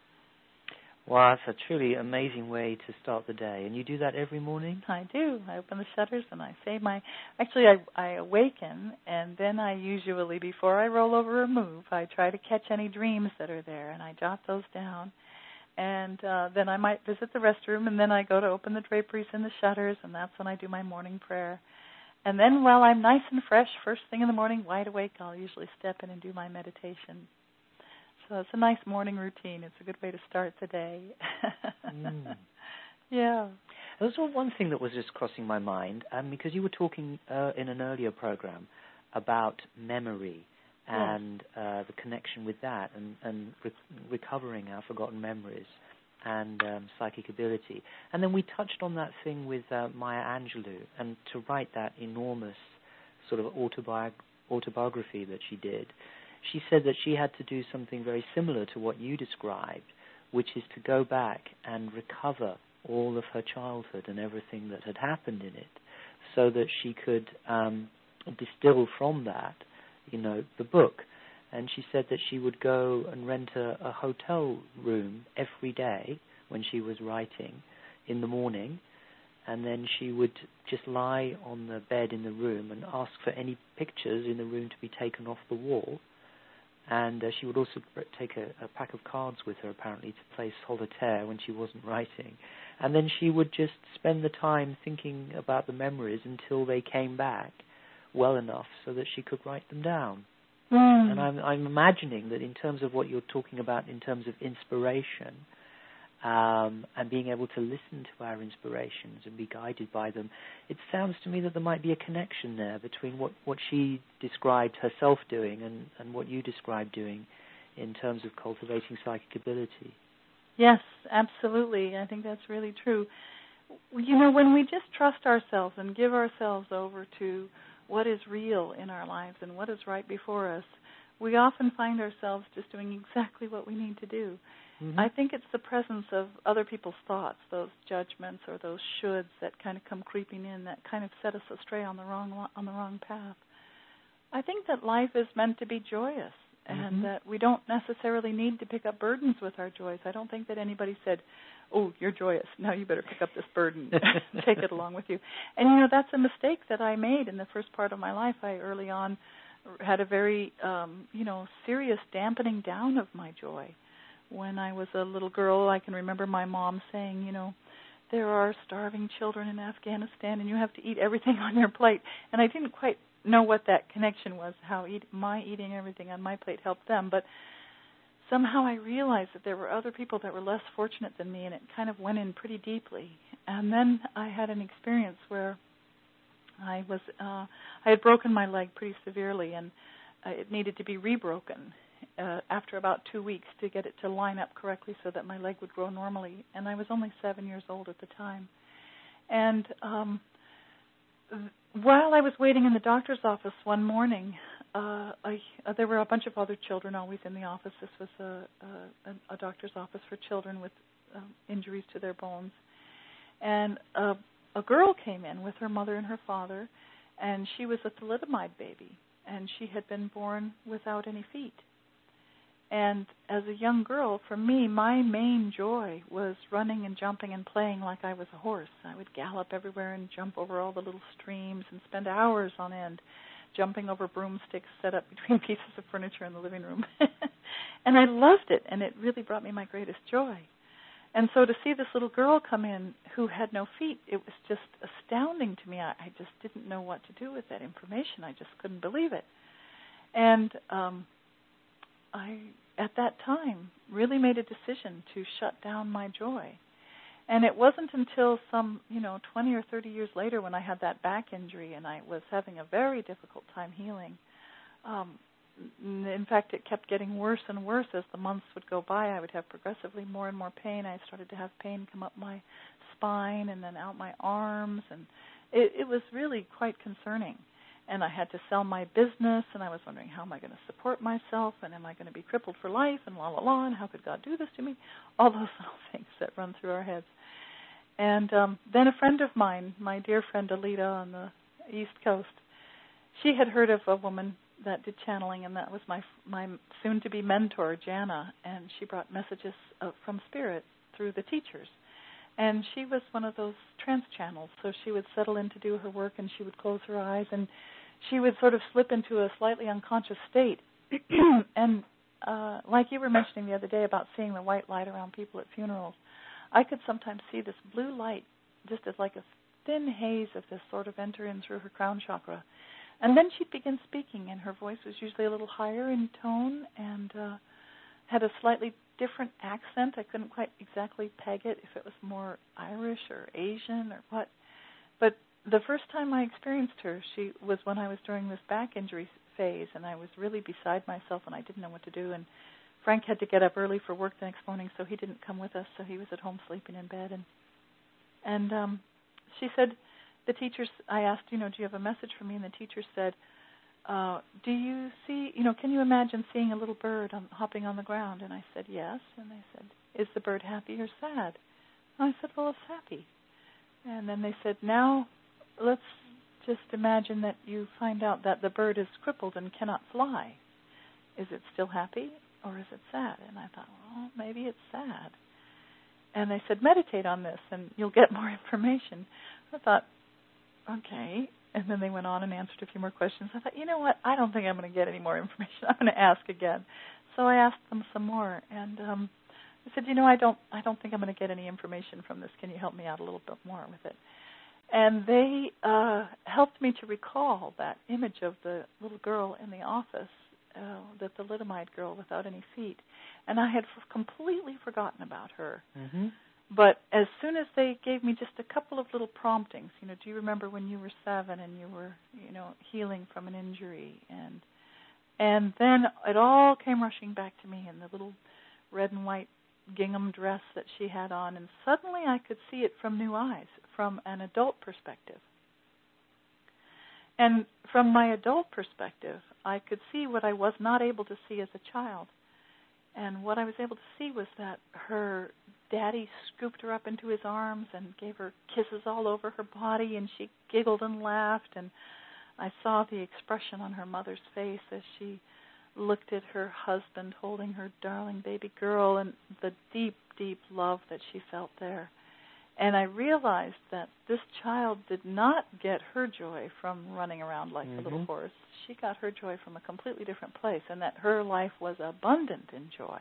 Wow, that's a truly amazing way to start the day. And you do that every morning? I do. I open the shutters and I say my... Actually, I, I awaken, and then I usually, before I roll over or move, I try to catch any dreams that are there, and I jot those down. And uh, then I might visit the restroom, and then I go to open the draperies and the shutters, and that's when I do my morning prayer. And then while I'm nice and fresh, first thing in the morning, wide awake, I'll usually step in and do my meditation. So it's a nice morning routine. It's a good way to start the day. mm. Yeah. There's one thing that was just crossing my mind, um, because you were talking uh, in an earlier program about memory and yes. uh, the connection with that, and, and re- recovering our forgotten memories and um, psychic ability. And then we touched on that thing with uh, Maya Angelou, and to write that enormous sort of autobi- autobiography that she did. She said that she had to do something very similar to what you described, which is to go back and recover all of her childhood and everything that had happened in it, so that she could um, distill from that, you know, the book. And she said that she would go and rent a, a hotel room every day when she was writing in the morning, and then she would just lie on the bed in the room and ask for any pictures in the room to be taken off the wall. And uh, she would also take a, a pack of cards with her, apparently, to play solitaire when she wasn't writing. And then she would just spend the time thinking about the memories until they came back well enough so that she could write them down. Mm. And I'm, I'm imagining that in terms of what you're talking about in terms of inspiration, um, and being able to listen to our inspirations and be guided by them, it sounds to me that there might be a connection there between what, what she described herself doing and, and what you described doing in terms of cultivating psychic ability. Yes, absolutely. I think that's really true. You know, when we just trust ourselves and give ourselves over to what is real in our lives and what is right before us, we often find ourselves just doing exactly what we need to do. Mm-hmm. I think it's the presence of other people's thoughts, those judgments or those shoulds that kind of come creeping in that kind of set us astray on the wrong on the wrong path. I think that life is meant to be joyous, and mm-hmm. that we don't necessarily need to pick up burdens with our joys. I don't think that anybody said, oh, you're joyous, now you better pick up this burden, take it along with you. And, you know, that's a mistake that I made in the first part of my life. I early on had a very, um, you know, serious dampening down of my joy. When I was a little girl, I can remember my mom saying, you know, there are starving children in Afghanistan and you have to eat everything on your plate. And I didn't quite know what that connection was, how eat, my eating everything on my plate helped them. But somehow I realized that there were other people that were less fortunate than me, and it kind of went in pretty deeply. And then I had an experience where I was, uh, I had broken my leg pretty severely, and uh, it needed to be rebroken uh, after about two weeks to get it to line up correctly so that my leg would grow normally. And I was only seven years old at the time. And um, while I was waiting in the doctor's office one morning, uh, I, uh, there were a bunch of other children always in the office. This was a, a, a doctor's office for children with uh, injuries to their bones. And uh, a girl came in with her mother and her father, and she was a thalidomide baby, and she had been born without any feet. And as a young girl, for me, my main joy was running and jumping and playing like I was a horse. I would gallop everywhere and jump over all the little streams and spend hours on end jumping over broomsticks set up between pieces of furniture in the living room. And I loved it, and it really brought me my greatest joy. And so to see this little girl come in who had no feet, it was just astounding to me. I, I just didn't know what to do with that information. I just couldn't believe it. And um, I, at that time, really made a decision to shut down my joy. And it wasn't until some, you know, twenty or thirty years later when I had that back injury and I was having a very difficult time healing. Um, in fact, it kept getting worse and worse as the months would go by. I would have progressively more and more pain. I started to have pain come up my spine and then out my arms, and it, it was really quite concerning. And I had to sell my business, and I was wondering, how am I going to support myself, and am I going to be crippled for life, and la, la, la, and how could God do this to me? All those little things that run through our heads. And um, then a friend of mine, my dear friend Alita on the East Coast, she had heard of a woman that did channeling, and that was my my soon-to-be mentor, Jana, and she brought messages uh, from Spirit through the teachers. And she was one of those trance channels, so she would settle in to do her work, and she would close her eyes, and she would sort of slip into a slightly unconscious state. And uh, like you were mentioning the other day about seeing the white light around people at funerals, I could sometimes see this blue light just as like a thin haze of this sort of enter in through her crown chakra. And then she'd begin speaking, and her voice was usually a little higher in tone and uh, had a slightly different accent. I couldn't quite exactly peg it, if it was more Irish or Asian or what. But the first time I experienced her, she was when I was during this back injury phase, and I was really beside myself, and I didn't know what to do. And Frank had to get up early for work the next morning, so he didn't come with us, so he was at home sleeping in bed. And and um, she said, the teachers, I asked, you know, do you have a message for me? And the teacher said, uh, do you see, you know, can you imagine seeing a little bird on, hopping on the ground? And I said, yes. And they said, is the bird happy or sad? And I said, well, it's happy. And then they said, now let's just imagine that you find out that the bird is crippled and cannot fly. is it still happy or is it sad? And I thought, well, maybe it's sad. And they said, meditate on this and you'll get more information. I thought, okay. And then they went on and answered a few more questions. I thought, you know what? I don't think I'm going to get any more information. I'm going to ask again. So I asked them some more, and um, I said, you know, I don't, I don't think I'm going to get any information from this. Can you help me out a little bit more with it? And they uh, helped me to recall that image of the little girl in the office, uh, the thalidomide girl without any feet, and I had f- completely forgotten about her. Mm-hmm. But as soon as they gave me just a couple of little promptings, you know, do you remember when you were seven and you were, you know, healing from an injury? And and then it all came rushing back to me in the little red and white gingham dress that she had on. And suddenly I could see it from new eyes, from an adult perspective. And from my adult perspective, I could see what I was not able to see as a child. And what I was able to see was that her daddy scooped her up into his arms and gave her kisses all over her body, and she giggled and laughed. And I saw the expression on her mother's face as she looked at her husband holding her darling baby girl, and the deep, deep love that she felt there. And I realized that this child did not get her joy from running around like mm-hmm. a little horse. She got her joy from a completely different place, and that her life was abundant in joy.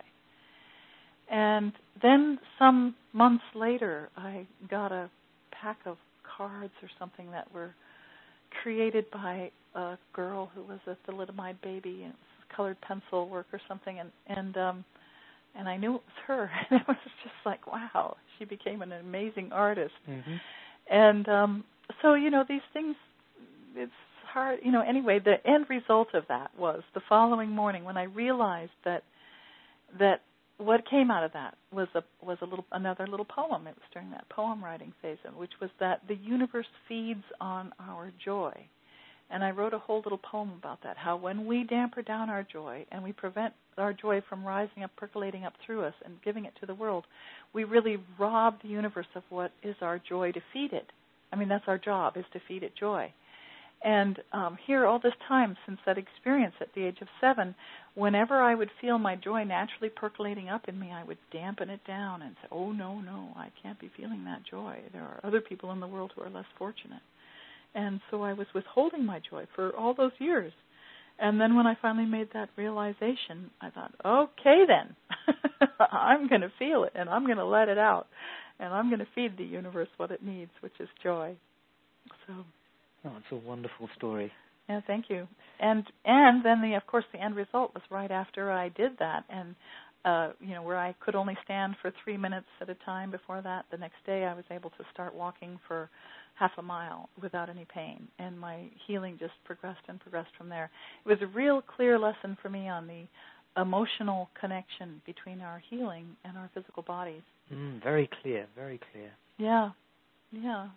And then some months later, I got a pack of cards or something that were created by a girl who was a thalidomide baby, and it was colored pencil work or something, and and um, and I knew it was her. And it was just like, wow, she became an amazing artist. Mm-hmm. And um, so, you know, these things, it's hard, you know, anyway, the end result of that was the following morning when I realized that that what came out of that was a was a little another little poem. It was during that poem writing phase, which was that the universe feeds on our joy. And I wrote a whole little poem about that, how when we damper down our joy and we prevent our joy from rising up, percolating up through us and giving it to the world, we really rob the universe of what is our joy to feed it. I mean, that's our job, is to feed it joy. And um, here all this time, since that experience at the age of seven, whenever I would feel my joy naturally percolating up in me, I would dampen it down and say, oh, no, no, I can't be feeling that joy. There are other people in the world who are less fortunate. And so I was withholding my joy for all those years. And then when I finally made that realization, I thought, okay then, I'm going to feel it, and I'm going to let it out, and I'm going to feed the universe what it needs, which is joy. So, oh, it's a wonderful story. Yeah, thank you. And and then, the, of course, the end result was right after I did that, and uh, you know, where I could only stand for three minutes at a time before that, the next day I was able to start walking for half a mile without any pain, and my healing just progressed and progressed from there. It was a real clear lesson for me on the emotional connection between our healing and our physical bodies. Mm, very clear, very clear. Yeah, yeah.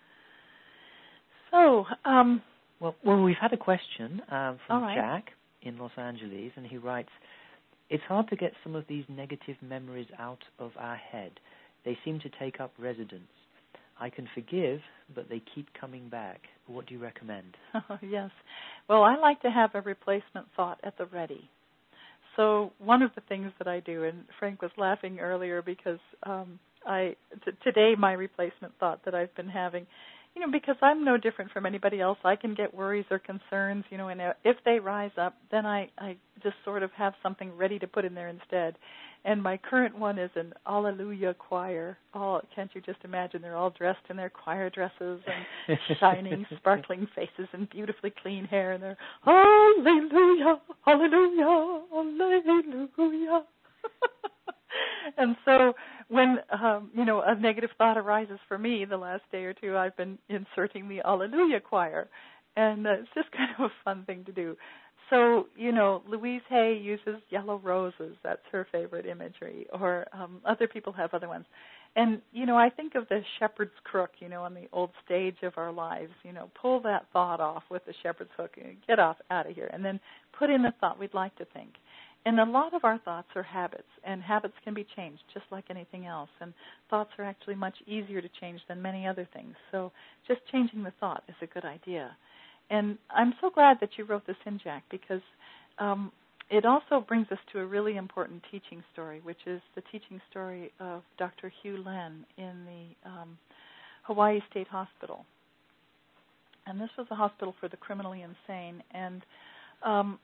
So, um, well, well, we've had a question um, from right. Jack in Los Angeles, and he writes, it's hard to get some of these negative memories out of our head. They seem to take up residence. I can forgive, but they keep coming back. What do you recommend? Oh, yes. Well, I like to have a replacement thought at the ready. So one of the things that I do, and Frank was laughing earlier because um, I t- today my replacement thought that I've been having, you know, because I'm no different from anybody else. I can get worries or concerns, you know, and if they rise up, then I, I just sort of have something ready to put in there instead. And my current one is an Alleluia choir. Oh, can't you just imagine? They're all dressed in their choir dresses and shining, sparkling faces and beautifully clean hair. And they're, Hallelujah, Hallelujah, Hallelujah. And so when, um, you know, a negative thought arises for me the last day or two, I've been inserting the Alleluia choir. And uh, it's just kind of a fun thing to do. So, you know, Louise Hay uses yellow roses. That's her favorite imagery. Or um, other people have other ones. And, you know, I think of the shepherd's crook, you know, on the old stage of our lives. You know, pull that thought off with the shepherd's hook and get off out of here. And then put in the thought we'd like to think. And a lot of our thoughts are habits, and habits can be changed just like anything else. And thoughts are actually much easier to change than many other things. So just changing the thought is a good idea. And I'm so glad that you wrote this in, Jack, because um, it also brings us to a really important teaching story, which is the teaching story of Doctor Hugh Len in the um, Hawaii State Hospital. And this was a hospital for the criminally insane. And um,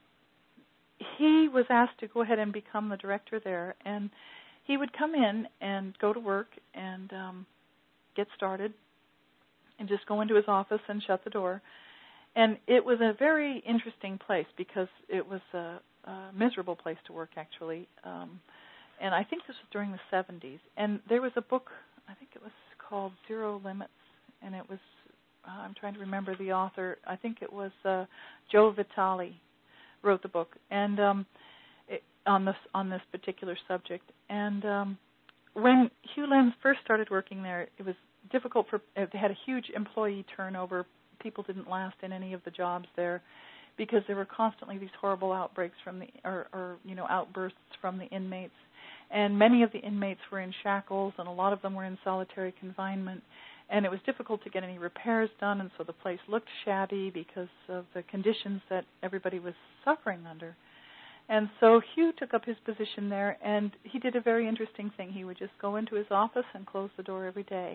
he was asked to go ahead and become the director there. And he would come in and go to work and um, get started and just go into his office and shut the door. And it was a very interesting place because it was a, a miserable place to work, actually. Um, and I think this was during the seventies. And there was a book, I think it was called Zero Limits, and it was, uh, I'm trying to remember the author. I think it was uh, Joe Vitale wrote the book, and um, it, on this on this particular subject. And um, when Hugh Len first started working there, it was difficult for. They had a huge employee turnover. People didn't last in any of the jobs there because there were constantly these horrible outbreaks from the, or, or you know, outbursts from the inmates. And many of the inmates were in shackles, and a lot of them were in solitary confinement. And it was difficult to get any repairs done, and so the place looked shabby because of the conditions that everybody was suffering under. And so Hugh took up his position there, and he did a very interesting thing. He would just go into his office and close the door every day.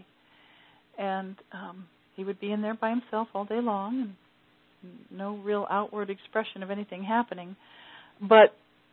And um, he would be in there by himself all day long, and no real outward expression of anything happening. But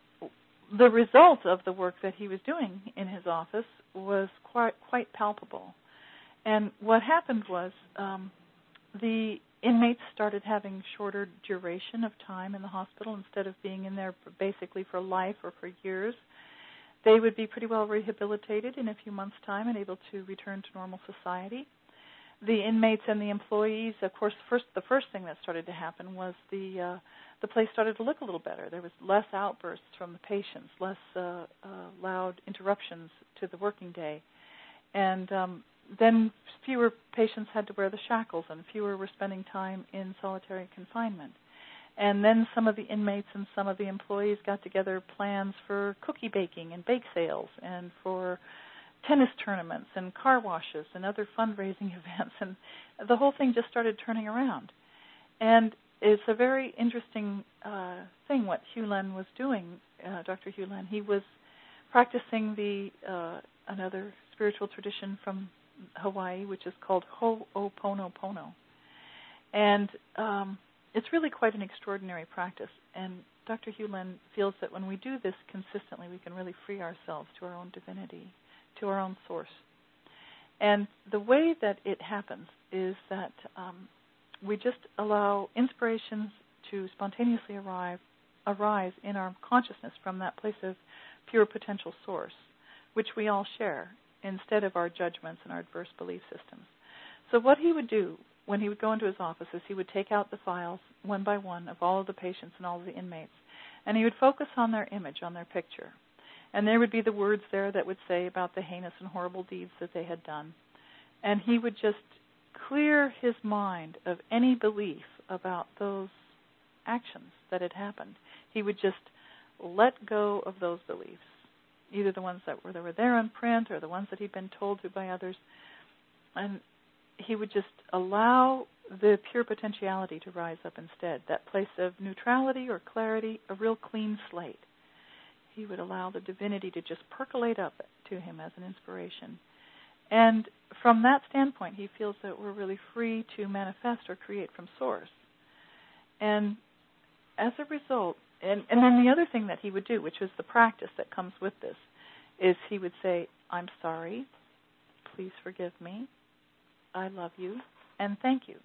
the result of the work that he was doing in his office was quite, quite palpable. And what happened was um, the inmates started having shorter duration of time in the hospital instead of being in there basically for life or for years. They would be pretty well rehabilitated in a few months' time and able to return to normal society. The inmates and the employees, of course, first the first thing that started to happen was the uh, the place started to look a little better. There was less outbursts from the patients, less uh, uh, loud interruptions to the working day, and um, then fewer patients had to wear the shackles, and fewer were spending time in solitary confinement. And then some of the inmates and some of the employees got together plans for cookie baking and bake sales, and for tennis tournaments and car washes and other fundraising events, and the whole thing just started turning around. And it's a very interesting uh, thing what Hugh Len was doing, uh, Doctor Hugh Len. He was practicing the uh, another spiritual tradition from Hawaii, which is called Ho'oponopono. And um, it's really quite an extraordinary practice. And Doctor Hugh Len feels that when we do this consistently, we can really free ourselves to our own divinity, to our own source. And the way that it happens is that um, we just allow inspirations to spontaneously arrive, arise in our consciousness from that place of pure potential source, which we all share, instead of our judgments and our adverse belief systems. So what he would do when he would go into his office is he would take out the files one by one of all of the patients and all of the inmates, and he would focus on their image, on their picture. And there would be the words there that would say about the heinous and horrible deeds that they had done. And he would just clear his mind of any belief about those actions that had happened. He would just let go of those beliefs, either the ones that were, that were there in print or the ones that he'd been told to by others. And he would just allow the pure potentiality to rise up instead, that place of neutrality or clarity, a real clean slate. He would allow the divinity to just percolate up to him as an inspiration. And from that standpoint, he feels that we're really free to manifest or create from source. And as a result, and, and then the other thing that he would do, which was the practice that comes with this, is he would say, I'm sorry, please forgive me, I love you, and thank you.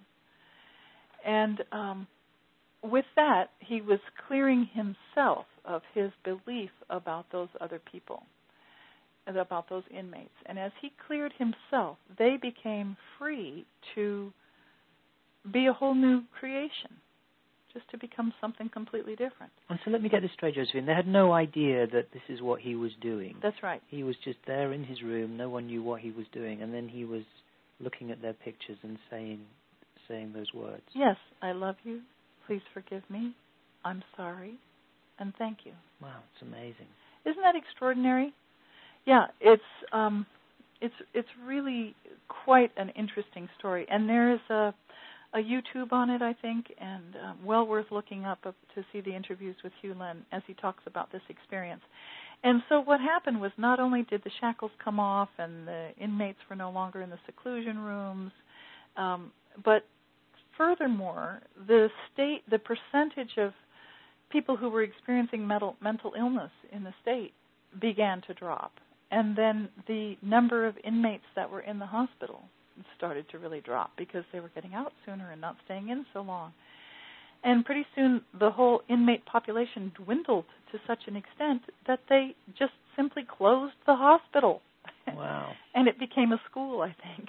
And um, with that, he was clearing himself of his belief about those other people, about those inmates. And as he cleared himself, they became free to be a whole new creation, just to become something completely different. And so let me get this straight, Josephine. They had no idea that this is what he was doing. That's right. He was just there in his room. No one knew what he was doing. And then he was looking at their pictures and saying saying those words. Yes, I love you. Please forgive me. I'm sorry. And thank you. Wow, it's amazing. Isn't that extraordinary? Yeah, it's um, it's it's really quite an interesting story. And there is a a YouTube on it, I think, and um, well worth looking up uh, to see the interviews with Hugh Len as he talks about this experience. And so what happened was not only did the shackles come off and the inmates were no longer in the seclusion rooms, um, but furthermore, the state, the percentage of people who were experiencing mental, mental illness in the state began to drop. And then the number of inmates that were in the hospital started to really drop because they were getting out sooner and not staying in so long. And pretty soon the whole inmate population dwindled to such an extent that they just simply closed the hospital. Wow. And it became a school, I think,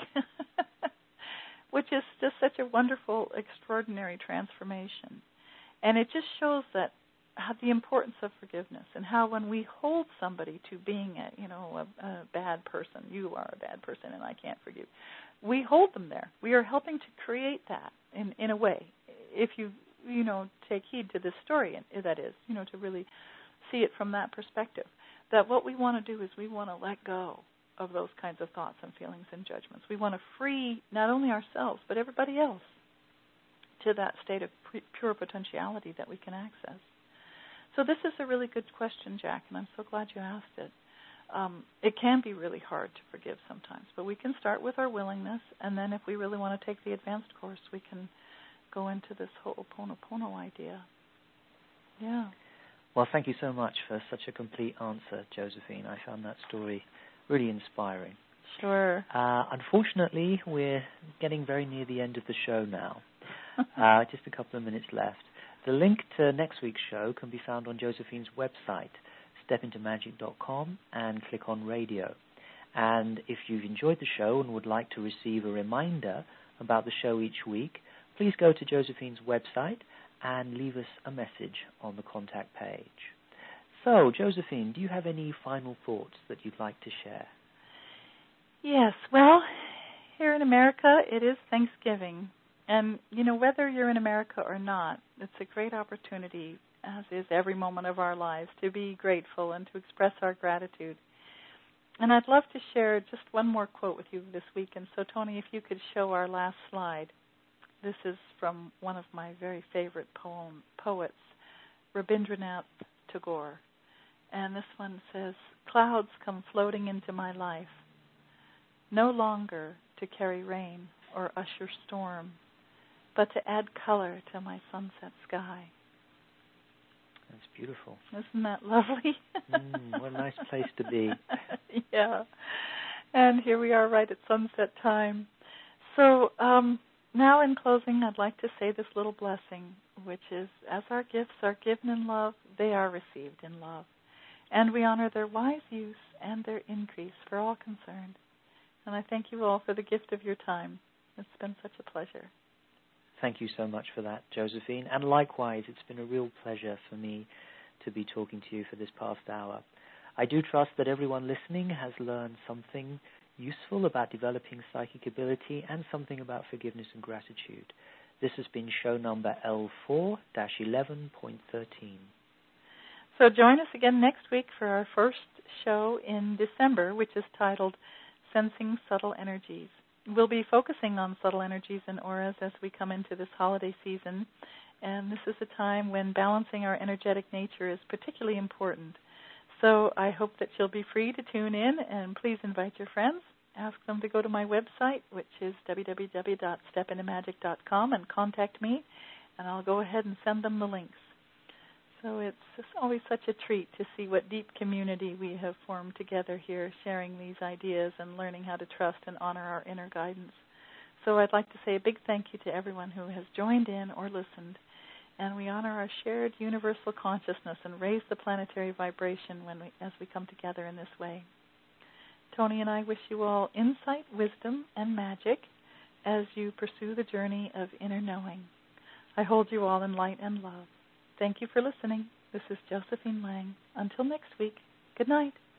which is just such a wonderful, extraordinary transformation. And it just shows that how the importance of forgiveness and how when we hold somebody to being a, you know, a, a bad person, you are a bad person and I can't forgive, we hold them there. We are helping to create that in, in a way. If you, you know, take heed to this story, that is, you know, to really see it from that perspective, that what we want to do is we want to let go of those kinds of thoughts and feelings and judgments. We want to free not only ourselves but everybody else to that state of pure potentiality that we can access. So this is a really good question, Jack, and I'm so glad you asked it. Um, it can be really hard to forgive sometimes, but we can start with our willingness, and then if we really want to take the advanced course, we can go into this Ho'oponopono idea. Yeah. Well, thank you so much for such a complete answer, Josephine. I found that story really inspiring. Sure. Uh, unfortunately, we're getting very near the end of the show now. uh, just a couple of minutes left. The link to next week's show can be found on Josephine's website, step into magic dot com, and click on radio. And if you've enjoyed the show and would like to receive a reminder about the show each week, please go to Josephine's website and leave us a message on the contact page. So, Josephine, do you have any final thoughts that you'd like to share? Yes, well, here in America, it is Thanksgiving. And, you know, whether you're in America or not, it's a great opportunity, as is every moment of our lives, to be grateful and to express our gratitude. And I'd love to share just one more quote with you this week. And so, Tony, if you could show our last slide. This is from one of my very favorite poem poets, Rabindranath Tagore. And this one says, "Clouds come floating into my life, no longer to carry rain or usher storm, but to add color to my sunset sky." That's beautiful. Isn't that lovely? mm, what a nice place to be. Yeah. And here we are right at sunset time. So um, now in closing, I'd like to say this little blessing, which is, as our gifts are given in love, they are received in love. And we honor their wise use and their increase for all concerned. And I thank you all for the gift of your time. It's been such a pleasure. Thank you so much for that, Josephine. And likewise, it's been a real pleasure for me to be talking to you for this past hour. I do trust that everyone listening has learned something useful about developing psychic ability and something about forgiveness and gratitude. This has been show number L four dash eleven point thirteen. So join us again next week for our first show in December, which is titled Sensing Subtle Energies. We'll be focusing on subtle energies and auras as we come into this holiday season, and this is a time when balancing our energetic nature is particularly important. So I hope that you'll be free to tune in, and please invite your friends. Ask them to go to my website, which is w w w dot step into magic dot com, and contact me, and I'll go ahead and send them the links. So it's just always such a treat to see what deep community we have formed together here, sharing these ideas and learning how to trust and honor our inner guidance. So I'd like to say a big thank you to everyone who has joined in or listened, and we honor our shared universal consciousness and raise the planetary vibration when we, as we come together in this way. Tony and I wish you all insight, wisdom, and magic as you pursue the journey of inner knowing. I hold you all in light and love. Thank you for listening. This is Josephine Lang. Until next week, good night.